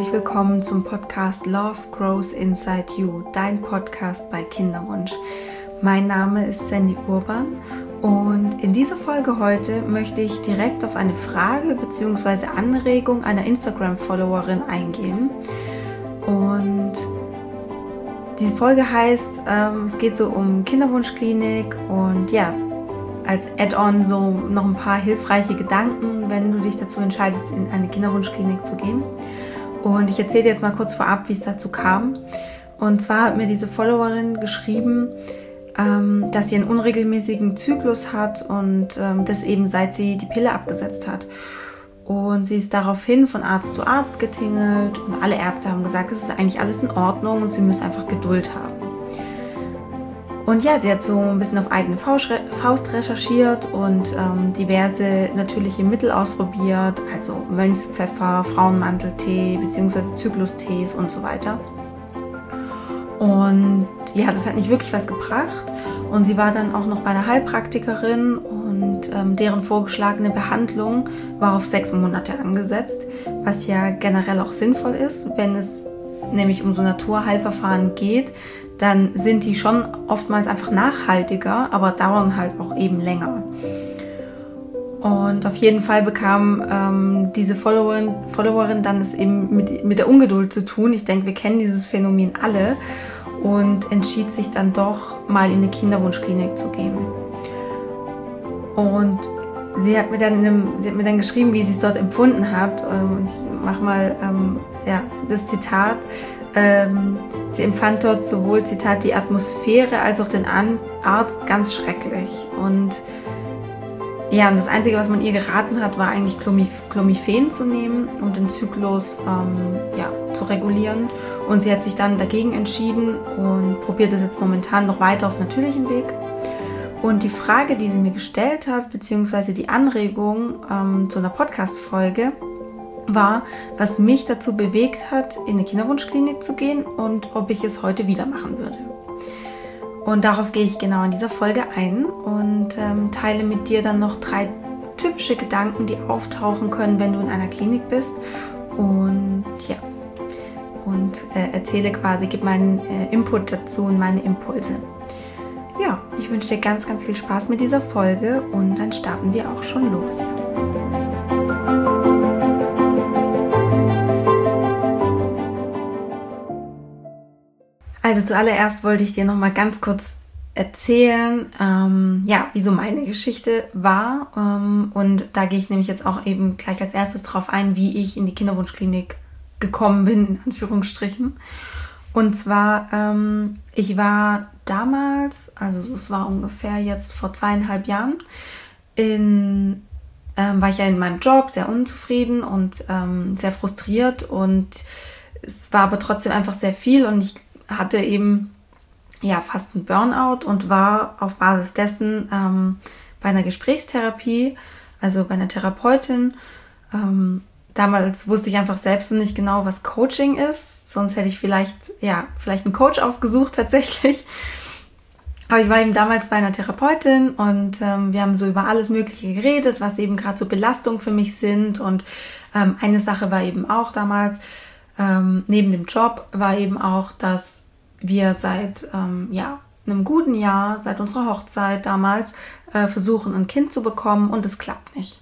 herzlich willkommen zum Podcast Love Grows Inside You, dein Podcast bei Kinderwunsch. Mein Name ist Sandy Urban und in dieser Folge heute möchte ich direkt auf eine Frage bzw. Anregung einer Instagram-Followerin eingehen. Und diese Folge heißt, es geht so um Kinderwunschklinik und ja, als Add-on so noch ein paar hilfreiche Gedanken, wenn du dich dazu entscheidest, in eine Kinderwunschklinik zu gehen. Und ich erzähle dir jetzt mal kurz vorab, wie es dazu kam. Und zwar hat mir diese Followerin geschrieben, dass sie einen unregelmäßigen Zyklus hat und das eben seit sie die Pille abgesetzt hat. Und sie ist daraufhin von Arzt zu Arzt getingelt und alle Ärzte haben gesagt, es ist eigentlich alles in Ordnung und sie müsse einfach Geduld haben. Und ja, sie hat so ein bisschen auf eigene Faust recherchiert und diverse natürliche Mittel ausprobiert, also Mönchspfeffer, Frauenmanteltee bzw. Zyklustees und so weiter. Und ja, das hat nicht wirklich was gebracht. Und sie war dann auch noch bei einer Heilpraktikerin und deren vorgeschlagene Behandlung war auf 6 Monate angesetzt, was ja generell auch sinnvoll ist, wenn es nämlich um so Naturheilverfahren geht, dann sind die schon oftmals einfach nachhaltiger, aber dauern halt auch eben länger. Und auf jeden Fall bekam diese Followerin dann es eben mit der Ungeduld zu tun. Ich denke, wir kennen dieses Phänomen alle und entschied sich dann doch mal in eine Kinderwunschklinik zu gehen. Und sie hat mir dann geschrieben, wie sie es dort empfunden hat. Ich mache mal das Zitat. Sie empfand dort sowohl, Zitat, die Atmosphäre als auch den Arzt ganz schrecklich. Und ja, und das Einzige, was man ihr geraten hat, war eigentlich Clomiphen zu nehmen, um den Zyklus zu regulieren. Und sie hat sich dann dagegen entschieden und probiert es jetzt momentan noch weiter auf natürlichem Weg. Und die Frage, die sie mir gestellt hat, beziehungsweise die Anregung zu einer Podcast-Folge, war, was mich dazu bewegt hat, in eine Kinderwunschklinik zu gehen und ob ich es heute wieder machen würde. Und darauf gehe ich genau in dieser Folge ein und teile mit dir dann noch 3 typische Gedanken, die auftauchen können, wenn du in einer Klinik bist. Und ja, erzähle quasi, gebe meinen Input dazu und meine Impulse. Ja, ich wünsche dir ganz, ganz viel Spaß mit dieser Folge und dann starten wir auch schon los. Also zuallererst wollte ich dir noch mal ganz kurz erzählen, wie so meine Geschichte war. Und da gehe ich nämlich jetzt auch eben gleich als erstes drauf ein, wie ich in die Kinderwunschklinik gekommen bin, in Anführungsstrichen. Und zwar, ich war damals, also es war ungefähr jetzt vor 2,5 Jahren, war ich ja in meinem Job sehr unzufrieden und sehr frustriert. Und es war aber trotzdem einfach sehr viel und ich hatte eben fast einen Burnout und war auf Basis dessen bei einer Gesprächstherapie, also bei einer Therapeutin. Damals wusste ich einfach selbst noch nicht genau, was Coaching ist, sonst hätte ich vielleicht einen Coach aufgesucht tatsächlich. Aber ich war eben damals bei einer Therapeutin und wir haben so über alles Mögliche geredet, was eben gerade so Belastungen für mich sind. Und eine Sache war eben auch damals, neben dem Job war eben auch, dass wir seit einem guten Jahr, seit unserer Hochzeit damals, versuchen, ein Kind zu bekommen und es klappt nicht.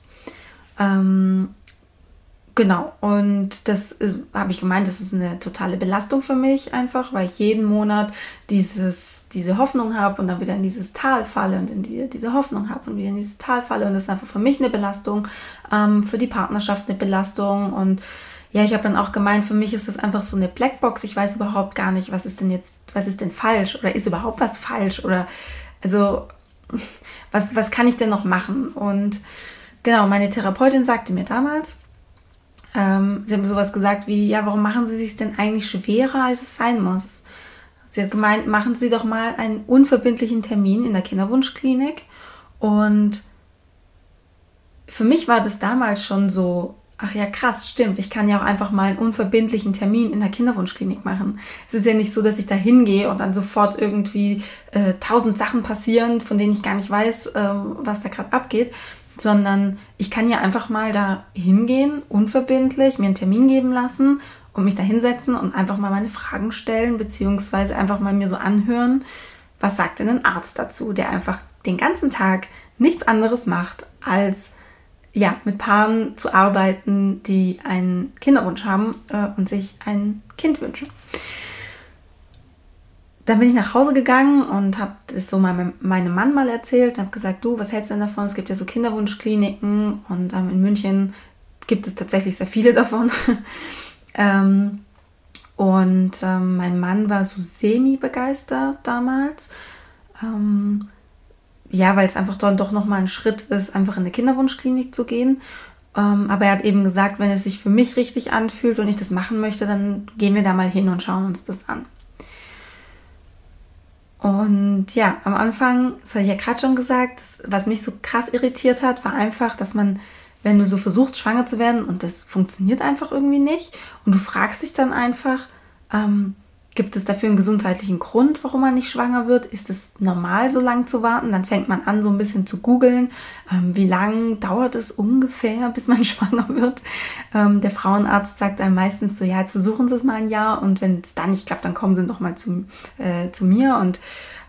Genau, und das habe ich gemeint, das ist eine totale Belastung für mich einfach, weil ich jeden Monat diese Hoffnung habe und dann wieder in dieses Tal falle und dann wieder diese Hoffnung habe und wieder in dieses Tal falle und das ist einfach für mich eine Belastung, für die Partnerschaft eine Belastung und ja, ich habe dann auch gemeint, für mich ist das einfach so eine Blackbox. Ich weiß überhaupt gar nicht, was ist denn falsch oder ist überhaupt was falsch oder also was kann ich denn noch machen? Und genau, meine Therapeutin sagte mir damals, sie haben sowas gesagt wie, ja, warum machen Sie es sich denn eigentlich schwerer, als es sein muss? Sie hat gemeint, machen Sie doch mal einen unverbindlichen Termin in der Kinderwunschklinik und für mich war das damals schon so, ach ja, krass, stimmt. Ich kann ja auch einfach mal einen unverbindlichen Termin in der Kinderwunschklinik machen. Es ist ja nicht so, dass ich da hingehe und dann sofort irgendwie 1000 Sachen passieren, von denen ich gar nicht weiß, was da gerade abgeht, sondern ich kann ja einfach mal da hingehen, unverbindlich, mir einen Termin geben lassen und mich da hinsetzen und einfach mal meine Fragen stellen, beziehungsweise einfach mal mir so anhören, was sagt denn ein Arzt dazu, der einfach den ganzen Tag nichts anderes macht, als mit Paaren zu arbeiten, die einen Kinderwunsch haben und sich ein Kind wünschen. Dann bin ich nach Hause gegangen und habe das so meinem Mann mal erzählt und habe gesagt, du, was hältst du denn davon? Es gibt ja so Kinderwunschkliniken und in München gibt es tatsächlich sehr viele davon. Mein Mann war so semi-begeistert damals, weil es einfach dann doch nochmal ein Schritt ist, einfach in eine Kinderwunschklinik zu gehen. Aber er hat eben gesagt, wenn es sich für mich richtig anfühlt und ich das machen möchte, dann gehen wir da mal hin und schauen uns das an. Und ja, am Anfang, das habe ich ja gerade schon gesagt, was mich so krass irritiert hat, war einfach, dass man, wenn du so versuchst, schwanger zu werden und das funktioniert einfach irgendwie nicht und du fragst dich dann einfach, gibt es dafür einen gesundheitlichen Grund, warum man nicht schwanger wird? Ist es normal, so lange zu warten? Dann fängt man an, so ein bisschen zu googeln, wie lange dauert es ungefähr, bis man schwanger wird. Der Frauenarzt sagt einem meistens so, ja, jetzt versuchen Sie es mal ein Jahr und wenn es dann nicht klappt, dann kommen Sie noch mal zu mir und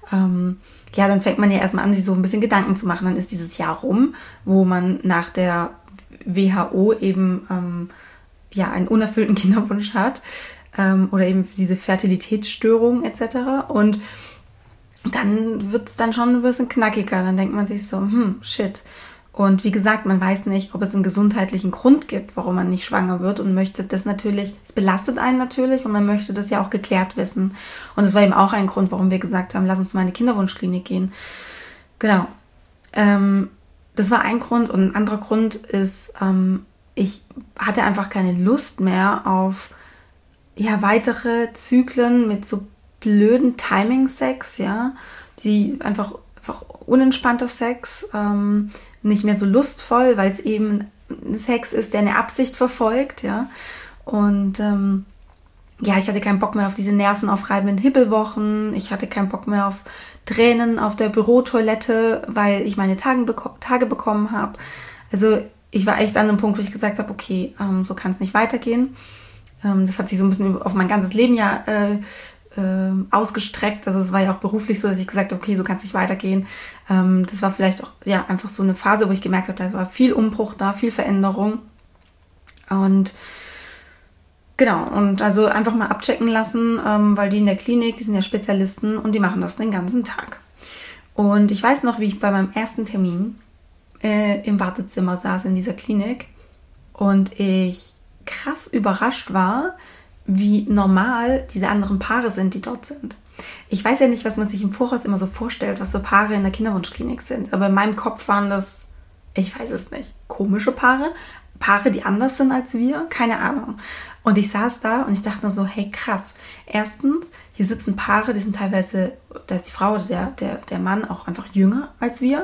dann fängt man ja erstmal an, sich so ein bisschen Gedanken zu machen. Dann ist dieses Jahr rum, wo man nach der WHO eben einen unerfüllten Kinderwunsch hat. Oder eben diese Fertilitätsstörung etc. Und dann wird es dann schon ein bisschen knackiger. Dann denkt man sich so, shit. Und wie gesagt, man weiß nicht, ob es einen gesundheitlichen Grund gibt, warum man nicht schwanger wird und möchte das natürlich, es belastet einen natürlich und man möchte das ja auch geklärt wissen. Und das war eben auch ein Grund, warum wir gesagt haben, lass uns mal in die Kinderwunschklinik gehen. Genau. Das war ein Grund und ein anderer Grund ist, ich hatte einfach keine Lust mehr auf weitere Zyklen mit so blöden Timing-Sex, die einfach unentspannter Sex, nicht mehr so lustvoll, weil es eben Sex ist, der eine Absicht verfolgt, und ich hatte keinen Bock mehr auf diese nervenaufreibenden Hibbelwochen, ich hatte keinen Bock mehr auf Tränen auf der Bürotoilette, weil ich meine Tage bekommen habe. Also ich war echt an einem Punkt, wo ich gesagt habe, okay, so kann es nicht weitergehen. Das hat sich so ein bisschen auf mein ganzes Leben ausgestreckt. Also es war ja auch beruflich so, dass ich gesagt habe, okay, so kann es nicht weitergehen. Das war vielleicht auch einfach so eine Phase, wo ich gemerkt habe, da war viel Umbruch da, viel Veränderung. Und genau, und also einfach mal abchecken lassen, weil die in der Klinik, die sind ja Spezialisten und die machen das den ganzen Tag. Und ich weiß noch, wie ich bei meinem ersten Termin im Wartezimmer saß in dieser Klinik und ich krass überrascht war, wie normal diese anderen Paare sind, die dort sind. Ich weiß ja nicht, was man sich im Voraus immer so vorstellt, was so Paare in der Kinderwunschklinik sind, aber in meinem Kopf waren das, ich weiß es nicht, komische Paare, die anders sind als wir, keine Ahnung. Und ich saß da und ich dachte nur so, hey krass, erstens, hier sitzen Paare, die sind teilweise, da ist die Frau oder der Mann auch einfach jünger als wir.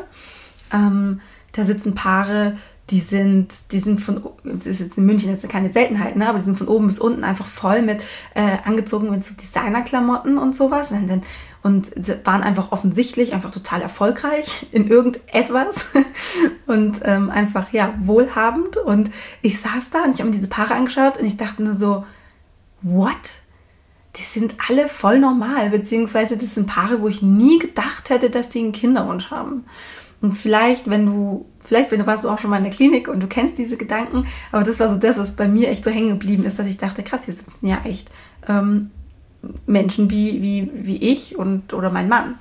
Da sitzen Paare, die sind von, das ist jetzt in München, das ist ja keine Seltenheit, aber die sind von oben bis unten einfach voll mit angezogen mit so Designerklamotten und sowas und waren einfach offensichtlich einfach total erfolgreich in irgendetwas und einfach wohlhabend und ich saß da und ich habe mir diese Paare angeschaut und ich dachte nur so, what? Die sind alle voll normal, beziehungsweise das sind Paare, wo ich nie gedacht hätte, dass die einen Kinderwunsch haben. Und vielleicht, wenn du warst du auch schon mal in der Klinik und du kennst diese Gedanken, aber das war so das, was bei mir echt so hängen geblieben ist, dass ich dachte, krass, hier sitzen ja echt Menschen wie ich oder mein Mann.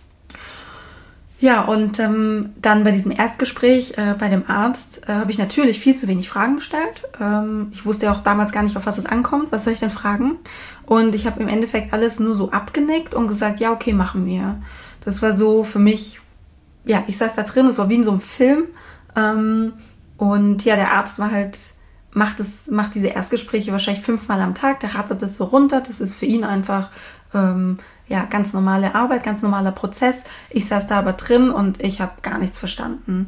Ja, und dann bei diesem Erstgespräch bei dem Arzt habe ich natürlich viel zu wenig Fragen gestellt. Ich wusste ja auch damals gar nicht, auf was es ankommt. Was soll ich denn fragen? Und ich habe im Endeffekt alles nur so abgenickt und gesagt, ja, okay, machen wir. Das war so für mich, ich saß da drin, es war wie in so einem Film. Und der Arzt war halt, macht diese Erstgespräche wahrscheinlich 5-mal am Tag, der rattert das so runter, das ist für ihn einfach ganz normale Arbeit, ganz normaler Prozess. Ich saß da aber drin und ich habe gar nichts verstanden.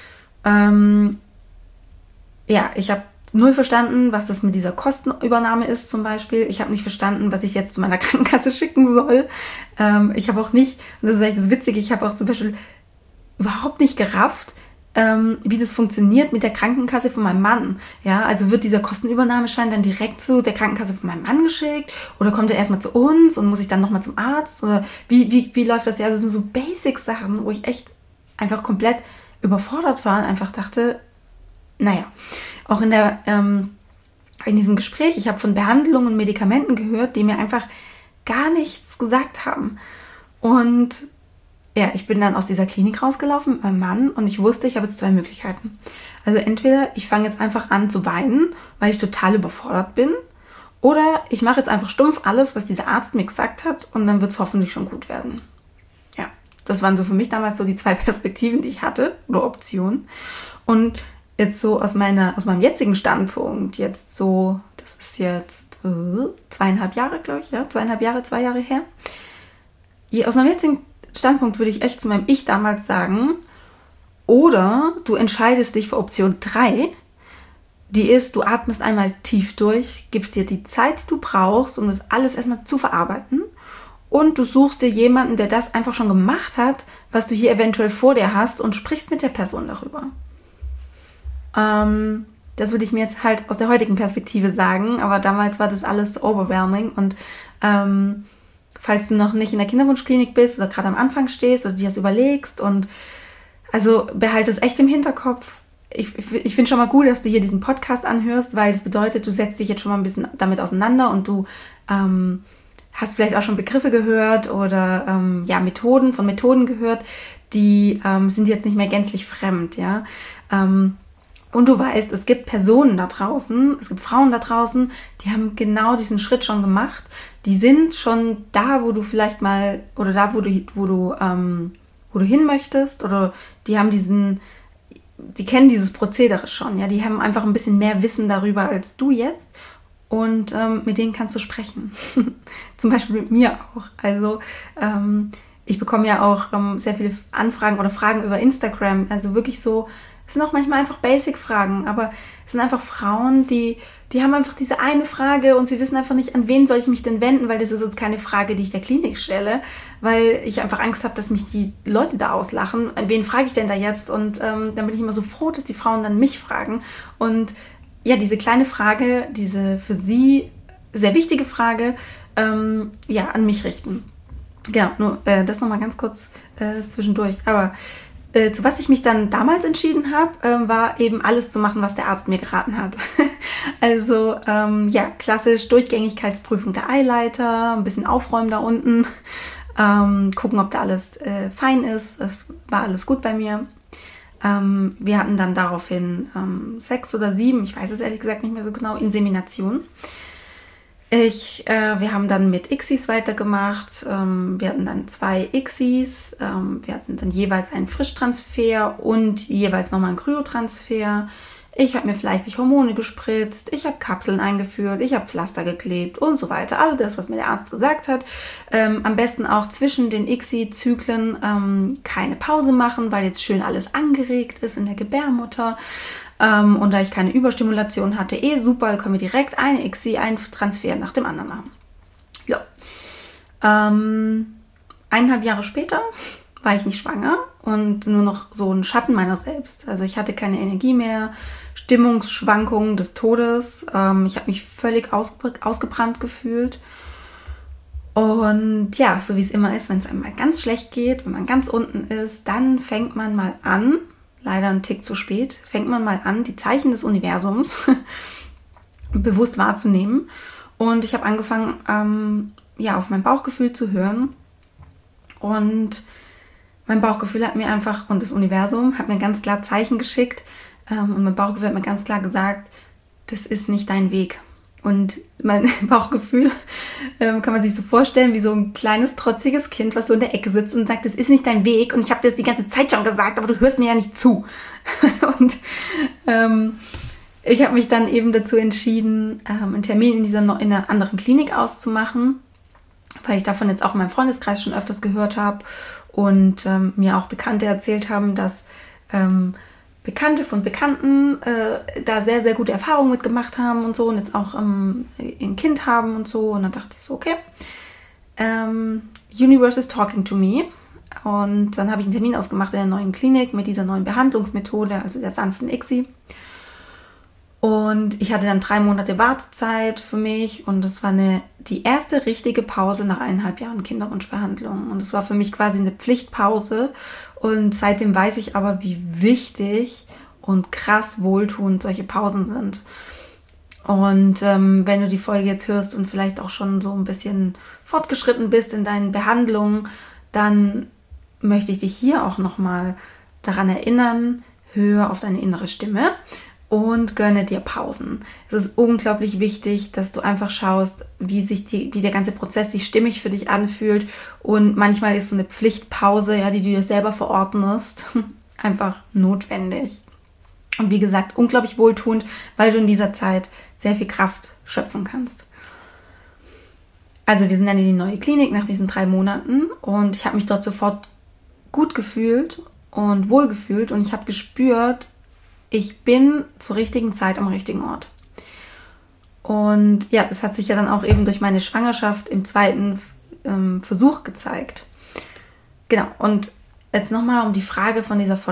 Ich habe null verstanden, was das mit dieser Kostenübernahme ist zum Beispiel. Ich habe nicht verstanden, was ich jetzt zu meiner Krankenkasse schicken soll. Ich habe auch nicht, und das ist echt das Witzige, ich habe auch zum Beispiel überhaupt nicht gerafft, wie das funktioniert mit der Krankenkasse von meinem Mann. Ja, also wird dieser Kostenübernahmeschein dann direkt zu der Krankenkasse von meinem Mann geschickt oder kommt er erstmal zu uns und muss ich dann nochmal zum Arzt? Oder wie läuft das? Ja, das sind so Basic-Sachen, wo ich echt einfach komplett überfordert war und einfach dachte, naja, auch in diesem Gespräch, ich habe von Behandlungen und Medikamenten gehört, die mir einfach gar nichts gesagt haben. Und ja, ich bin dann aus dieser Klinik rausgelaufen mit meinem Mann und ich wusste, ich habe jetzt 2 Möglichkeiten. Also entweder ich fange jetzt einfach an zu weinen, weil ich total überfordert bin, oder ich mache jetzt einfach stumpf alles, was dieser Arzt mir gesagt hat und dann wird es hoffentlich schon gut werden. Ja, das waren so für mich damals so die 2 Perspektiven, die ich hatte oder Optionen. Und jetzt so aus meinem jetzigen Standpunkt, jetzt so, das ist jetzt 2,5 Jahre, glaube ich, ja, 2 Jahre her. Aus meinem jetzigen Standpunkt würde ich echt zu meinem Ich damals sagen, oder du entscheidest dich für Option 3, die ist, du atmest einmal tief durch, gibst dir die Zeit, die du brauchst, um das alles erstmal zu verarbeiten und du suchst dir jemanden, der das einfach schon gemacht hat, was du hier eventuell vor dir hast und sprichst mit der Person darüber. Das würde ich mir jetzt halt aus der heutigen Perspektive sagen, aber damals war das alles overwhelming und falls du noch nicht in der Kinderwunschklinik bist oder gerade am Anfang stehst oder dir das überlegst und also behalte es echt im Hinterkopf. Ich finde schon mal gut, dass du hier diesen Podcast anhörst, weil das bedeutet, du setzt dich jetzt schon mal ein bisschen damit auseinander und du hast vielleicht auch schon Begriffe gehört oder Methoden gehört, die sind jetzt nicht mehr gänzlich fremd, ja. Und du weißt, es gibt Personen da draußen, es gibt Frauen da draußen, die haben genau diesen Schritt schon gemacht. Die sind schon da, wo du vielleicht mal, oder da, wo du hin möchtest, oder die kennen dieses Prozedere schon, ja. Die haben einfach ein bisschen mehr Wissen darüber als du jetzt. Und mit denen kannst du sprechen. Zum Beispiel mit mir auch. Also ich bekomme ja auch sehr viele Anfragen oder Fragen über Instagram. Also wirklich so, es sind auch manchmal einfach Basic-Fragen, aber es sind einfach Frauen, die haben einfach diese eine Frage und sie wissen einfach nicht, an wen soll ich mich denn wenden, weil das ist jetzt keine Frage, die ich der Klinik stelle, weil ich einfach Angst habe, dass mich die Leute da auslachen. An wen frage ich denn da jetzt? Und dann bin ich immer so froh, dass die Frauen dann mich fragen. Und ja, diese kleine Frage, diese für sie sehr wichtige Frage, an mich richten. Genau, nur das nochmal ganz kurz zwischendurch. Aber zu was ich mich dann damals entschieden habe, war eben alles zu machen, was der Arzt mir geraten hat. Also klassisch Durchgängigkeitsprüfung der Eileiter, ein bisschen aufräumen da unten, gucken, ob da alles fein ist. Es war alles gut bei mir. Wir hatten dann daraufhin 6 oder 7, ich weiß es ehrlich gesagt nicht mehr so genau, Insemination. Wir haben dann mit ICSIs weitergemacht. Wir hatten dann 2 ICSIs. Wir hatten dann jeweils einen Frischtransfer und jeweils nochmal einen Kryotransfer. Ich habe mir fleißig Hormone gespritzt. Ich habe Kapseln eingeführt. Ich habe Pflaster geklebt und so weiter. All das, was mir der Arzt gesagt hat. Am besten auch zwischen den ICSI-Zyklen keine Pause machen, weil jetzt schön alles angeregt ist in der Gebärmutter. Und da ich keine Überstimulation hatte, super, können wir direkt eine ICSI, einen Transfer nach dem anderen machen. Ja. 1,5 Jahre später war ich nicht schwanger und nur noch so ein Schatten meiner selbst. Also ich hatte keine Energie mehr, Stimmungsschwankungen des Todes. Ich habe mich völlig ausgebrannt gefühlt. Und ja, so wie es immer ist, wenn es einem mal ganz schlecht geht, wenn man ganz unten ist, dann fängt man mal an, leider einen Tick zu spät, fängt man mal an, die Zeichen des Universums bewusst wahrzunehmen. Und ich habe angefangen, auf mein Bauchgefühl zu hören. Und mein Bauchgefühl hat mir einfach, und das Universum hat mir ganz klar Zeichen geschickt. Und mein Bauchgefühl hat mir ganz klar gesagt, das ist nicht dein Weg. Und mein Bauchgefühl kann man sich so vorstellen wie so ein kleines, trotziges Kind, was so in der Ecke sitzt und sagt, das ist nicht dein Weg und ich habe dir das die ganze Zeit schon gesagt, aber du hörst mir ja nicht zu. Und ich habe mich dann eben dazu entschieden, einen Termin in einer anderen Klinik auszumachen, weil ich davon jetzt auch in meinem Freundeskreis schon öfters gehört habe und mir auch Bekannte erzählt haben, dass Bekannte von Bekannten da sehr, sehr gute Erfahrungen mitgemacht haben und so und jetzt auch ein Kind haben und so. Und dann dachte ich so, okay, Universe is talking to me. Und dann habe ich einen Termin ausgemacht in der neuen Klinik mit dieser neuen Behandlungsmethode, also der sanften ICSI. Und ich hatte dann 3 Monate Wartezeit für mich und das war die erste richtige Pause nach 1,5 Jahren Kinderwunschbehandlung. Und das war für mich quasi eine Pflichtpause. Und seitdem weiß ich aber, wie wichtig und krass wohltuend solche Pausen sind. Und wenn du die Folge jetzt hörst und vielleicht auch schon so ein bisschen fortgeschritten bist in deinen Behandlungen, dann möchte ich dich hier auch nochmal daran erinnern, hör auf deine innere Stimme und gönne dir Pausen. Es ist unglaublich wichtig, dass du einfach schaust, wie der ganze Prozess sich stimmig für dich anfühlt. Und manchmal ist so eine Pflichtpause, ja, die du dir selber verordnest, einfach notwendig. Und wie gesagt, unglaublich wohltuend, weil du in dieser Zeit sehr viel Kraft schöpfen kannst. Also wir sind dann in die neue Klinik nach diesen 3 Monaten und ich habe mich dort sofort gut gefühlt und wohl gefühlt und ich habe gespürt, ich bin zur richtigen Zeit am richtigen Ort. Und ja, das hat sich ja dann auch eben durch meine Schwangerschaft im 2. Versuch gezeigt. Genau, und jetzt nochmal, um die Frage von dieser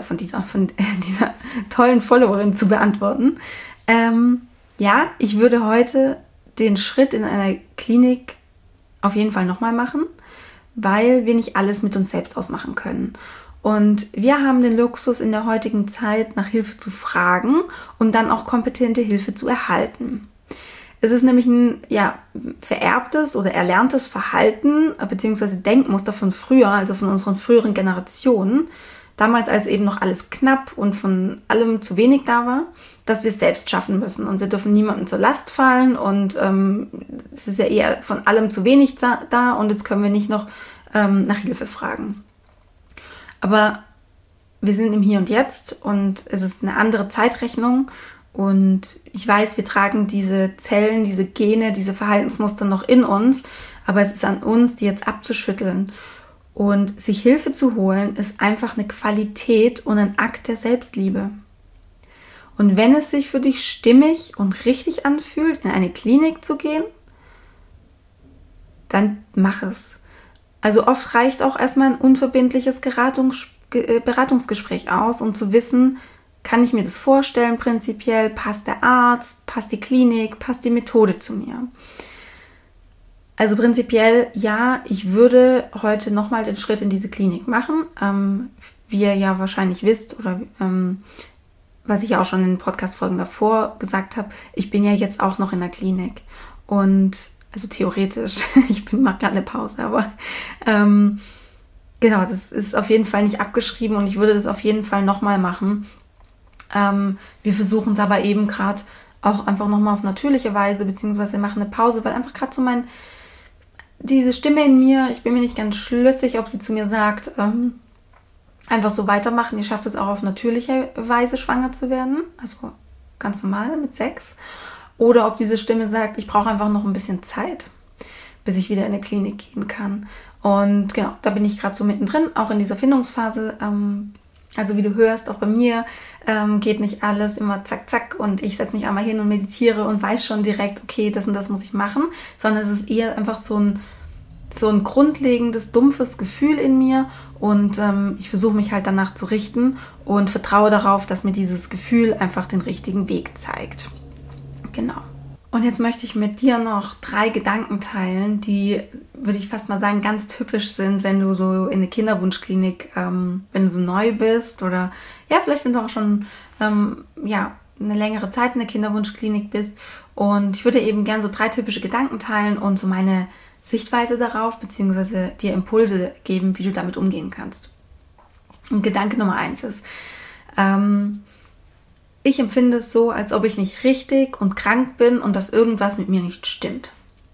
tollen Followerin zu beantworten. Ja, ich würde heute den Schritt in einer Klinik auf jeden Fall nochmal machen, weil wir nicht alles mit uns selbst ausmachen können. Und wir haben den Luxus in der heutigen Zeit, nach Hilfe zu fragen und dann auch kompetente Hilfe zu erhalten. Es ist nämlich ein vererbtes oder erlerntes Verhalten bzw. Denkmuster von früher, also von unseren früheren Generationen, damals als eben noch alles knapp und von allem zu wenig da war, dass wir es selbst schaffen müssen und wir dürfen niemandem zur Last fallen und es ist ja eher von allem zu wenig da und jetzt können wir nicht noch nach Hilfe fragen. Aber wir sind im Hier und Jetzt und es ist eine andere Zeitrechnung und ich weiß, wir tragen diese Zellen, diese Gene, diese Verhaltensmuster noch in uns, aber es ist an uns, die jetzt abzuschütteln. Und sich Hilfe zu holen, ist einfach eine Qualität und ein Akt der Selbstliebe. Und wenn es sich für dich stimmig und richtig anfühlt, in eine Klinik zu gehen, dann mach es. Also oft reicht auch erstmal ein unverbindliches Beratungsgespräch aus, um zu wissen, kann ich mir das vorstellen prinzipiell, passt der Arzt, passt die Klinik, passt die Methode zu mir. Also prinzipiell ja, ich würde heute nochmal den Schritt in diese Klinik machen. Wie ihr ja wahrscheinlich wisst oder was ich auch schon in den Podcast-Folgen davor gesagt habe, ich bin ja jetzt auch noch in der Klinik und also theoretisch, ich mache gerade eine Pause, aber genau, das ist auf jeden Fall nicht abgeschrieben und ich würde das auf jeden Fall nochmal machen. Wir versuchen es aber eben gerade auch einfach nochmal auf natürliche Weise, beziehungsweise machen eine Pause, weil einfach gerade so diese Stimme in mir, ich bin mir nicht ganz schlüssig, ob sie zu mir sagt, einfach so weitermachen, ihr schafft es auch auf natürliche Weise schwanger zu werden, also ganz normal mit 6. Oder ob diese Stimme sagt, ich brauche einfach noch ein bisschen Zeit, bis ich wieder in eine Klinik gehen kann. Und genau, da bin ich gerade so mittendrin, auch in dieser Findungsphase. Also wie du hörst, auch bei mir geht nicht alles immer zack, zack und ich setze mich einmal hin und meditiere und weiß schon direkt, okay, das und das muss ich machen, sondern es ist eher einfach so ein grundlegendes, dumpfes Gefühl in mir und ich versuche mich halt danach zu richten und vertraue darauf, dass mir dieses Gefühl einfach den richtigen Weg zeigt. Genau. Und jetzt möchte ich mit dir noch 3 Gedanken teilen, die, würde ich fast mal sagen, ganz typisch sind, wenn du so in eine Kinderwunschklinik, wenn du so neu bist oder ja, vielleicht wenn du auch schon eine längere Zeit in der Kinderwunschklinik bist. Und ich würde eben gerne so 3 typische Gedanken teilen und so meine Sichtweise darauf, beziehungsweise dir Impulse geben, wie du damit umgehen kannst. Und Gedanke Nummer 1 ist, ich empfinde es so, als ob ich nicht richtig und krank bin und dass irgendwas mit mir nicht stimmt.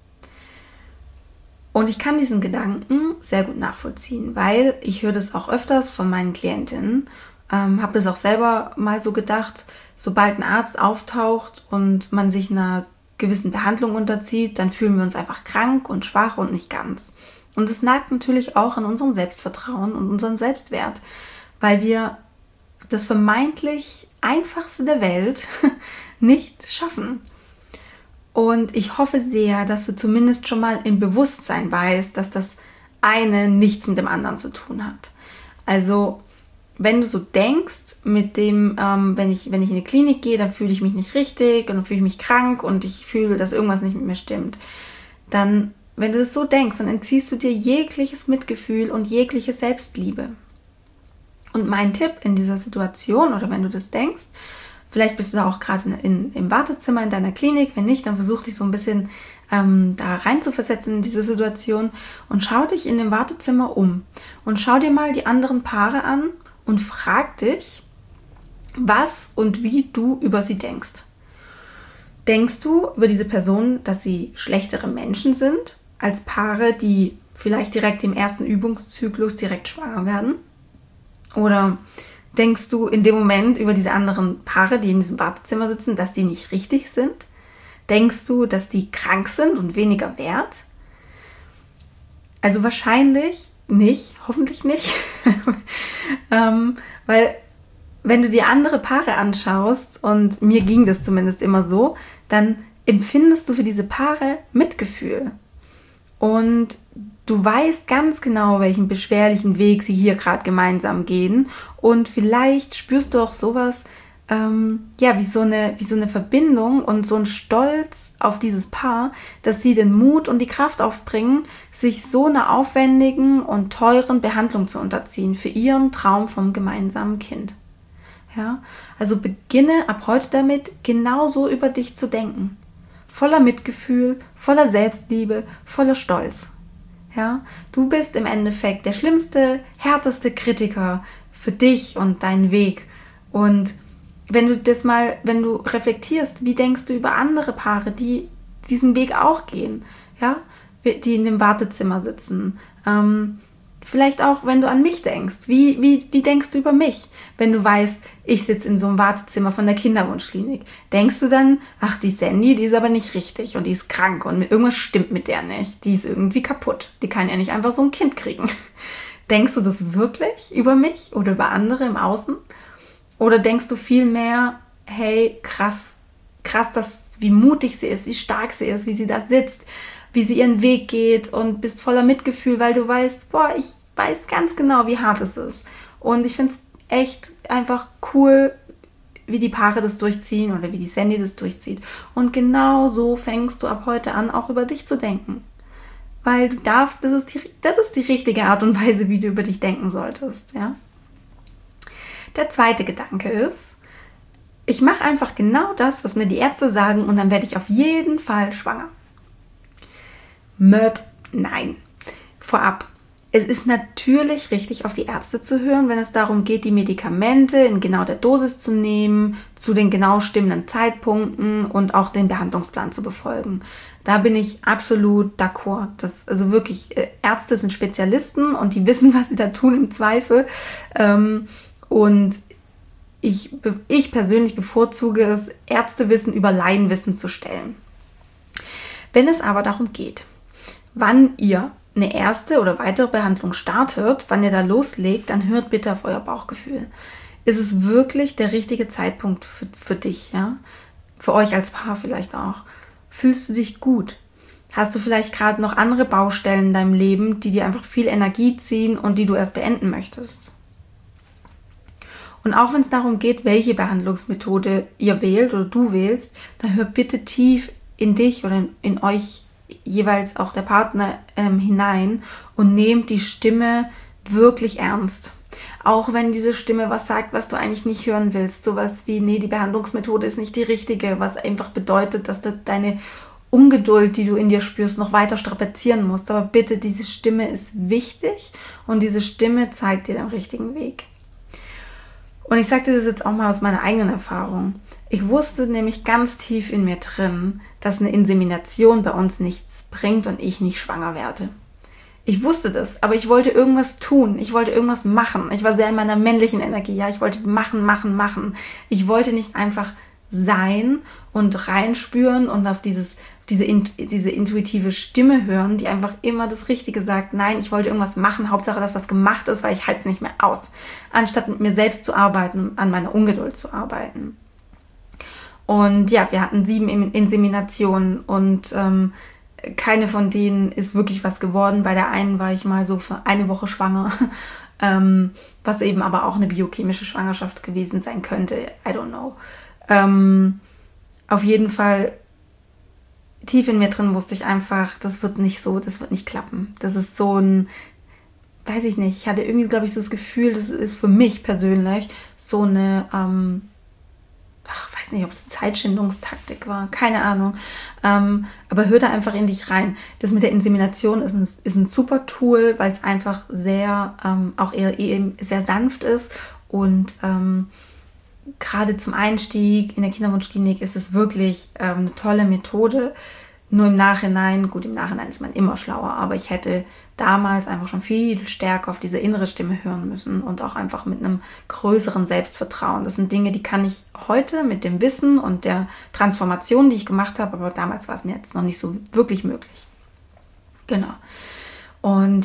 Und ich kann diesen Gedanken sehr gut nachvollziehen, weil ich höre das auch öfters von meinen Klientinnen, habe das auch selber mal so gedacht, sobald ein Arzt auftaucht und man sich einer gewissen Behandlung unterzieht, dann fühlen wir uns einfach krank und schwach und nicht ganz. Und es nagt natürlich auch an unserem Selbstvertrauen und unserem Selbstwert, weil wir das vermeintlich Einfachste der Welt nicht schaffen. Und ich hoffe sehr, dass du zumindest schon mal im Bewusstsein weißt, dass das eine nichts mit dem anderen zu tun hat. Also wenn du so denkst, mit dem, wenn ich in eine Klinik gehe, dann fühle ich mich nicht richtig und dann fühle ich mich krank und ich fühle, dass irgendwas nicht mit mir stimmt, dann, wenn du das so denkst, dann entziehst du dir jegliches Mitgefühl und jegliche Selbstliebe. Und mein Tipp in dieser Situation, oder wenn du das denkst, vielleicht bist du da auch gerade im Wartezimmer in deiner Klinik, wenn nicht, dann versuch dich so ein bisschen da rein zu versetzen in diese Situation und schau dich in dem Wartezimmer um und schau dir mal die anderen Paare an und frag dich, was und wie du über sie denkst. Denkst du über diese Personen, dass sie schlechtere Menschen sind, als Paare, die vielleicht direkt im ersten Übungszyklus direkt schwanger werden? Oder denkst du in dem Moment über diese anderen Paare, die in diesem Wartezimmer sitzen, dass die nicht richtig sind? Denkst du, dass die krank sind und weniger wert? Also wahrscheinlich nicht, hoffentlich nicht. Weil wenn du dir andere Paare anschaust, und mir ging das zumindest immer so, dann empfindest du für diese Paare Mitgefühl. Und du weißt ganz genau, welchen beschwerlichen Weg sie hier gerade gemeinsam gehen. Und vielleicht spürst du auch sowas, wie so eine Verbindung und so ein Stolz auf dieses Paar, dass sie den Mut und die Kraft aufbringen, sich so einer aufwendigen und teuren Behandlung zu unterziehen für ihren Traum vom gemeinsamen Kind. Ja? Also beginne ab heute damit, genauso über dich zu denken. Voller Mitgefühl, voller Selbstliebe, voller Stolz. Ja? Du bist im Endeffekt der schlimmste, härteste Kritiker für dich und deinen Weg. Und wenn du reflektierst, wie denkst du über andere Paare, die diesen Weg auch gehen, ja, die in dem Wartezimmer sitzen, vielleicht auch, wenn du an mich denkst, wie denkst du über mich, wenn du weißt, ich sitze in so einem Wartezimmer von der Kinderwunschklinik, denkst du dann, ach, die Sandy, die ist aber nicht richtig und die ist krank und irgendwas stimmt mit der nicht, die ist irgendwie kaputt, die kann ja nicht einfach so ein Kind kriegen. Denkst du das wirklich über mich oder über andere im Außen? Oder denkst du vielmehr, hey, krass, wie mutig sie ist, wie stark sie ist, wie sie da sitzt, wie sie ihren Weg geht und bist voller Mitgefühl, weil du weißt, ich weiß ganz genau, wie hart es ist. Und ich finde es echt einfach cool, wie die Paare das durchziehen oder wie die Sandy das durchzieht. Und genau so fängst du ab heute an, auch über dich zu denken. Weil du darfst, das ist die richtige Art und Weise, wie du über dich denken solltest, ja. Der zweite Gedanke ist, ich mache einfach genau das, was mir die Ärzte sagen und dann werde ich auf jeden Fall schwanger. Nein. Vorab, es ist natürlich richtig, auf die Ärzte zu hören, wenn es darum geht, die Medikamente in genau der Dosis zu nehmen, zu den genau stimmenden Zeitpunkten und auch den Behandlungsplan zu befolgen. Da bin ich absolut d'accord. Also wirklich, Ärzte sind Spezialisten und die wissen, was sie da tun im Zweifel. Und ich persönlich bevorzuge es, Ärztewissen über Laienwissen zu stellen. Wenn es aber darum geht, wann ihr eine erste oder weitere Behandlung startet, wann ihr da loslegt, dann hört bitte auf euer Bauchgefühl. Ist es wirklich der richtige Zeitpunkt für dich, ja? Für euch als Paar vielleicht auch. Fühlst du dich gut? Hast du vielleicht gerade noch andere Baustellen in deinem Leben, die dir einfach viel Energie ziehen und die du erst beenden möchtest? Und auch wenn es darum geht, welche Behandlungsmethode ihr wählt oder du wählst, dann hör bitte tief in dich oder in euch jeweils auch der Partner hinein und nehmt die Stimme wirklich ernst. Auch wenn diese Stimme was sagt, was du eigentlich nicht hören willst. Sowas wie, nee, die Behandlungsmethode ist nicht die richtige, was einfach bedeutet, dass du deine Ungeduld, die du in dir spürst, noch weiter strapazieren musst. Aber bitte, diese Stimme ist wichtig und diese Stimme zeigt dir den richtigen Weg. Und ich sage dir das jetzt auch mal aus meiner eigenen Erfahrung. Ich wusste nämlich ganz tief in mir drin, dass eine Insemination bei uns nichts bringt und ich nicht schwanger werde. Ich wusste das, aber ich wollte irgendwas tun. Ich wollte irgendwas machen. Ich war sehr in meiner männlichen Energie. Ja, ich wollte machen. Ich wollte nicht einfach sein und reinspüren und auf diese intuitive Stimme hören, die einfach immer das Richtige sagt. Nein, ich wollte irgendwas machen. Hauptsache, dass was gemacht ist, weil ich halte es nicht mehr aus. Anstatt mit mir selbst zu arbeiten, an meiner Ungeduld zu arbeiten. Und ja, wir hatten 7 Inseminationen und keine von denen ist wirklich was geworden. Bei der einen war ich mal so für eine Woche schwanger, was eben aber auch eine biochemische Schwangerschaft gewesen sein könnte. I don't know. Auf jeden Fall, tief in mir drin wusste ich einfach, das wird nicht klappen. Das ist so ein, weiß ich nicht, ich hatte irgendwie, glaube ich, so das Gefühl, das ist für mich persönlich so eine, weiß nicht, ob es eine Zeitschindungstaktik war, keine Ahnung, aber hör da einfach in dich rein. Das mit der Insemination ist ein super Tool, weil es einfach sehr, auch eher sehr sanft ist und gerade zum Einstieg in der Kinderwunschklinik ist es wirklich eine tolle Methode. Nur im Nachhinein ist man immer schlauer, aber ich hätte damals einfach schon viel stärker auf diese innere Stimme hören müssen und auch einfach mit einem größeren Selbstvertrauen. Das sind Dinge, die kann ich heute mit dem Wissen und der Transformation, die ich gemacht habe, aber damals war es mir jetzt noch nicht so wirklich möglich. Genau. Und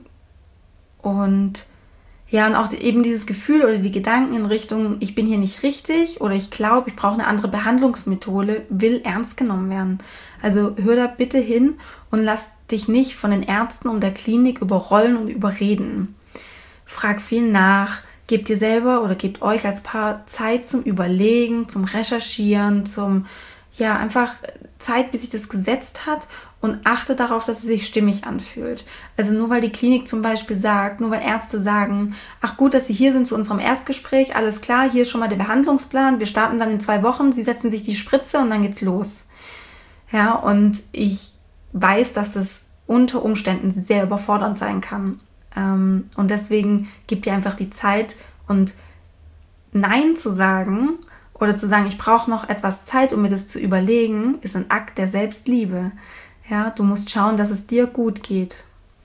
und auch eben dieses Gefühl oder die Gedanken in Richtung, ich bin hier nicht richtig oder ich glaube, ich brauche eine andere Behandlungsmethode, will ernst genommen werden. Also hör da bitte hin und lass dich nicht von den Ärzten und der Klinik überrollen und überreden. Frag viel nach, gebt dir selber oder gebt euch als Paar Zeit zum Überlegen, zum Recherchieren, einfach Zeit, bis sich das gesetzt hat und achte darauf, dass es sich stimmig anfühlt. Also nur weil die Klinik zum Beispiel sagt, nur weil Ärzte sagen, ach gut, dass Sie hier sind zu unserem Erstgespräch, alles klar, hier ist schon mal der Behandlungsplan, wir starten dann in 2 Wochen, Sie setzen sich die Spritze und dann geht's los. Ja, und ich weiß, dass das unter Umständen sehr überfordernd sein kann. Und deswegen gib dir einfach die Zeit und Nein zu sagen oder zu sagen, ich brauche noch etwas Zeit, um mir das zu überlegen, ist ein Akt der Selbstliebe. Ja, du musst schauen, dass es dir gut geht.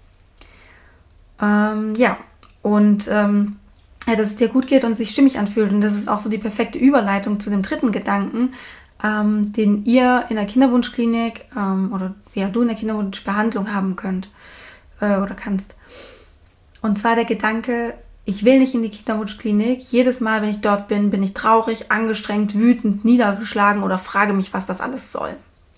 Dass es dir gut geht und sich stimmig anfühlt. Und das ist auch so die perfekte Überleitung zu dem dritten Gedanken, den ihr in der Kinderwunschklinik du in der Kinderwunschbehandlung haben könnt oder kannst. Und zwar der Gedanke, ich will nicht in die Kinderwunschklinik. Jedes Mal, wenn ich dort bin, bin ich traurig, angestrengt, wütend, niedergeschlagen oder frage mich, was das alles soll.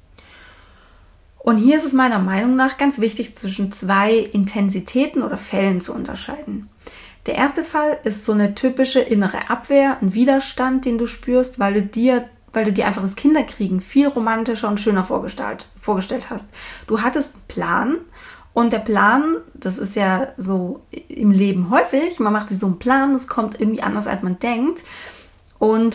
Und hier ist es meiner Meinung nach ganz wichtig, zwischen 2 Intensitäten oder Fällen zu unterscheiden. Der erste Fall ist so eine typische innere Abwehr, ein Widerstand, den du spürst, weil du dir einfach das Kinderkriegen viel romantischer und schöner vorgestellt hast. Du hattest einen Plan und der Plan, das ist ja so im Leben häufig, man macht sich so einen Plan, das kommt irgendwie anders, als man denkt. Und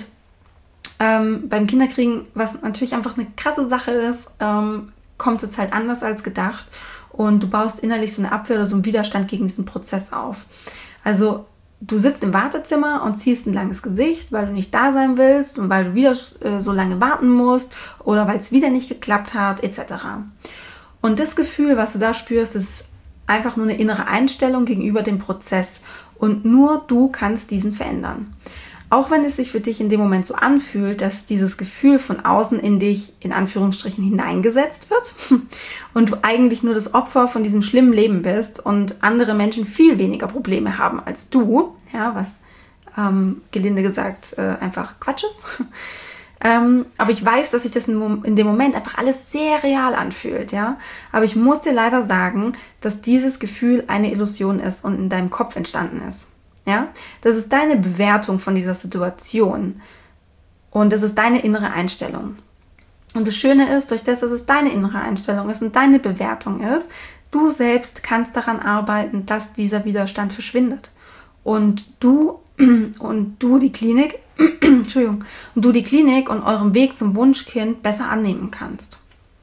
beim Kinderkriegen, was natürlich einfach eine krasse Sache ist, kommt es halt anders als gedacht und du baust innerlich so eine Abwehr oder so einen Widerstand gegen diesen Prozess auf. Also du sitzt im Wartezimmer und ziehst ein langes Gesicht, weil du nicht da sein willst und weil du wieder so lange warten musst oder weil es wieder nicht geklappt hat, etc. Und das Gefühl, was du da spürst, das ist einfach nur eine innere Einstellung gegenüber dem Prozess und nur du kannst diesen verändern. Auch wenn es sich für dich in dem Moment so anfühlt, dass dieses Gefühl von außen in dich in Anführungsstrichen hineingesetzt wird und du eigentlich nur das Opfer von diesem schlimmen Leben bist und andere Menschen viel weniger Probleme haben als du, ja, was gelinde gesagt einfach Quatsch ist. Aber ich weiß, dass sich das in dem Moment einfach alles sehr real anfühlt, ja. Aber ich muss dir leider sagen, dass dieses Gefühl eine Illusion ist und in deinem Kopf entstanden ist. Ja, das ist deine Bewertung von dieser Situation und das ist deine innere Einstellung. Und das Schöne ist, durch das, dass es deine innere Einstellung ist und deine Bewertung ist, du selbst kannst daran arbeiten, dass dieser Widerstand verschwindet. Und du die Klinik, Entschuldigung, und du die Klinik und euren Weg zum Wunschkind besser annehmen kannst.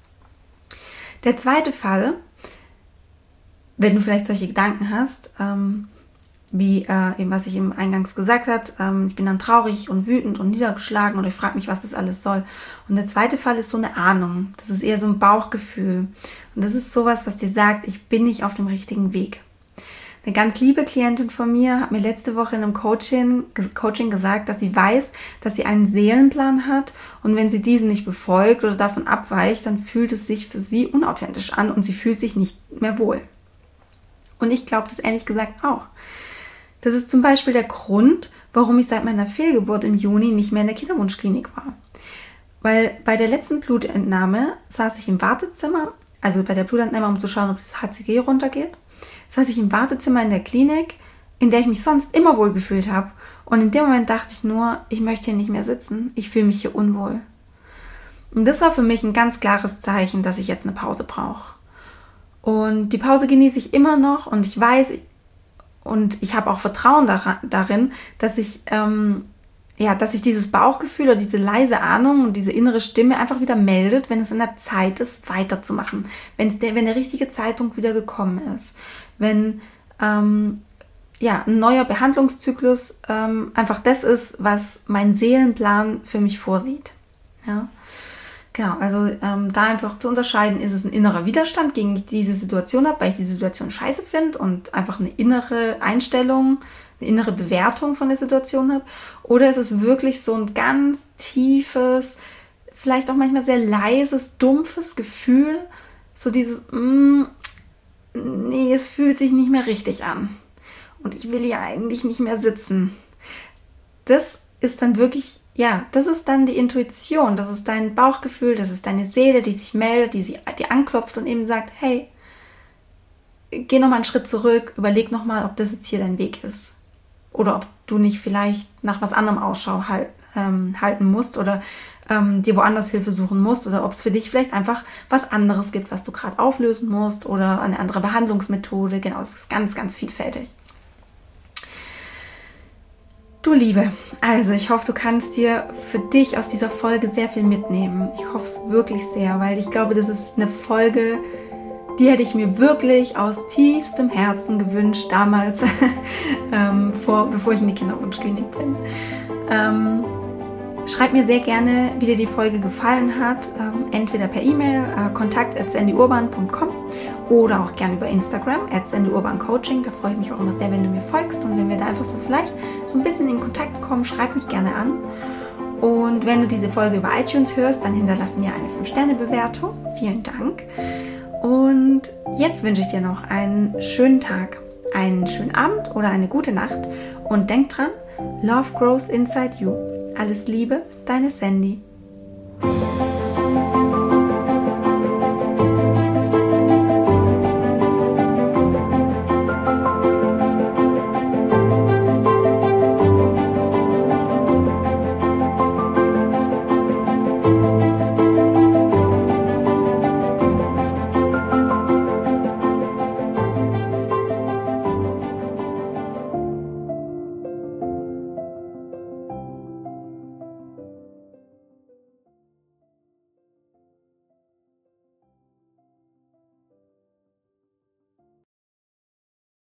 Der zweite Fall, wenn du vielleicht solche Gedanken hast, eben was ich eben eingangs gesagt habe, ich bin dann traurig und wütend und niedergeschlagen oder ich frage mich, was das alles soll. Und der zweite Fall ist so eine Ahnung. Das ist eher so ein Bauchgefühl. Und das ist sowas, was dir sagt, ich bin nicht auf dem richtigen Weg. Eine ganz liebe Klientin von mir hat mir letzte Woche in einem Coaching gesagt, dass sie weiß, dass sie einen Seelenplan hat und wenn sie diesen nicht befolgt oder davon abweicht, dann fühlt es sich für sie unauthentisch an und sie fühlt sich nicht mehr wohl. Und ich glaube das ehrlich gesagt auch. Das ist zum Beispiel der Grund, warum ich seit meiner Fehlgeburt im Juni nicht mehr in der Kinderwunschklinik war. Weil bei der letzten Blutentnahme saß ich im Wartezimmer, also bei der Blutentnahme, um zu schauen, ob das HCG runtergeht. Saß ich im Wartezimmer in der Klinik, in der ich mich sonst immer wohl gefühlt habe. Und in dem Moment dachte ich nur, ich möchte hier nicht mehr sitzen. Ich fühle mich hier unwohl. Und das war für mich ein ganz klares Zeichen, dass ich jetzt eine Pause brauche. Und die Pause genieße ich immer noch und ich weiß und ich habe auch Vertrauen darin, dass ich dieses Bauchgefühl oder diese leise Ahnung und diese innere Stimme einfach wieder meldet, wenn es in der Zeit ist, weiterzumachen. Wenn der richtige Zeitpunkt wieder gekommen ist. Wenn ein neuer Behandlungszyklus einfach das ist, was mein Seelenplan für mich vorsieht. Ja. Genau, also da einfach zu unterscheiden, ist es ein innerer Widerstand gegen ich diese Situation habe, weil ich die Situation scheiße finde und einfach eine innere Einstellung, eine innere Bewertung von der Situation habe, oder ist es wirklich so ein ganz tiefes, vielleicht auch manchmal sehr leises, dumpfes Gefühl, so dieses, nee, es fühlt sich nicht mehr richtig an und ich will hier eigentlich nicht mehr sitzen. Das ist dann wirklich, das ist dann die Intuition, das ist dein Bauchgefühl, das ist deine Seele, die sich meldet, die anklopft und eben sagt, hey, geh nochmal einen Schritt zurück, überleg nochmal, ob das jetzt hier dein Weg ist. Oder ob du nicht vielleicht nach was anderem Ausschau halten musst oder dir woanders Hilfe suchen musst oder ob es für dich vielleicht einfach was anderes gibt, was du gerade auflösen musst oder eine andere Behandlungsmethode. Genau, es ist ganz, ganz vielfältig. Du Liebe, also ich hoffe, du kannst dir für dich aus dieser Folge sehr viel mitnehmen. Ich hoffe es wirklich sehr, weil ich glaube, das ist eine Folge, die hätte ich mir wirklich aus tiefstem Herzen gewünscht, damals, bevor ich in die Kinderwunschklinik bin. Schreib mir sehr gerne, wie dir die Folge gefallen hat, entweder per E-Mail, kontakt@sandyurban.com oder auch gerne über Instagram, @sandyurbancoaching. Da freue ich mich auch immer sehr, wenn du mir folgst und wenn wir da einfach so vielleicht so ein bisschen in Kontakt kommen, schreib mich gerne an. Und wenn du diese Folge über iTunes hörst, dann hinterlass mir eine 5-Sterne-Bewertung. Vielen Dank. Und jetzt wünsche ich dir noch einen schönen Tag, einen schönen Abend oder eine gute Nacht. Und denk dran, Love grows inside you. Alles Liebe, deine Sandy.